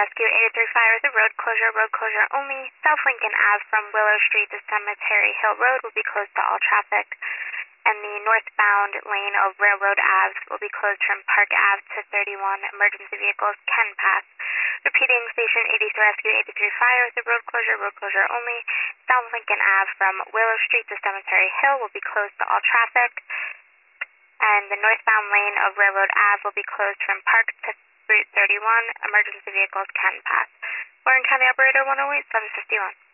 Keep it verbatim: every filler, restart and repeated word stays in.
Rescue eighty-three Fire, the road closure, road closure only. South Lincoln Avenue from Willow Street to Cemetery Hill Road will be closed to all traffic, and the northbound lane of Railroad Avenue will be closed from Park Avenue to thirty-one. Emergency vehicles can pass. Repeating, Station eighty-three Rescue eighty-three Fire, the road closure, road closure only. South Lincoln Avenue from Willow Street to Cemetery Hill will be closed to all traffic, and the northbound lane of Railroad Avenue will be closed from Park to Route thirty-one. Emergency vehicles can pass. Warren County Operator one oh eight, seven fifty-one.